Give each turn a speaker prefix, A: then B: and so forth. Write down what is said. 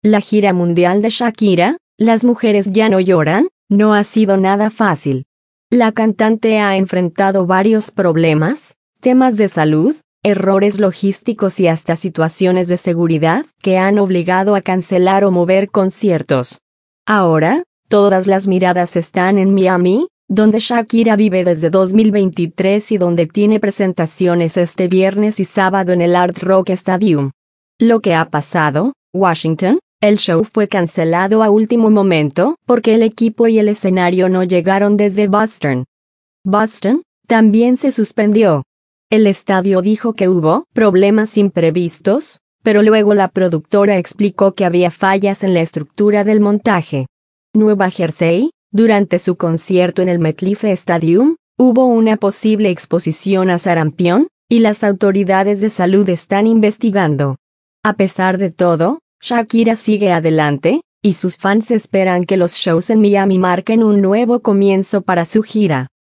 A: La gira mundial de Shakira, Las mujeres ya no lloran, no ha sido nada fácil. La cantante ha enfrentado varios problemas, temas de salud, errores logísticos y hasta situaciones de seguridad que han obligado a cancelar o mover conciertos. Ahora, todas las miradas están en Miami, donde Shakira vive desde 2023 y donde tiene presentaciones este viernes y sábado en el Hard Rock Stadium. Lo que ha pasado, Washington, el show fue cancelado a último momento porque el equipo y el escenario no llegaron desde Boston. Boston también se suspendió. El estadio dijo que hubo problemas imprevistos, pero luego la productora explicó que había fallas en la estructura del montaje. Nueva Jersey, durante su concierto en el MetLife Stadium, hubo una posible exposición a sarampión, y las autoridades de salud están investigando. A pesar de todo, Shakira sigue adelante, y sus fans esperan que los shows en Miami marquen un nuevo comienzo para su gira.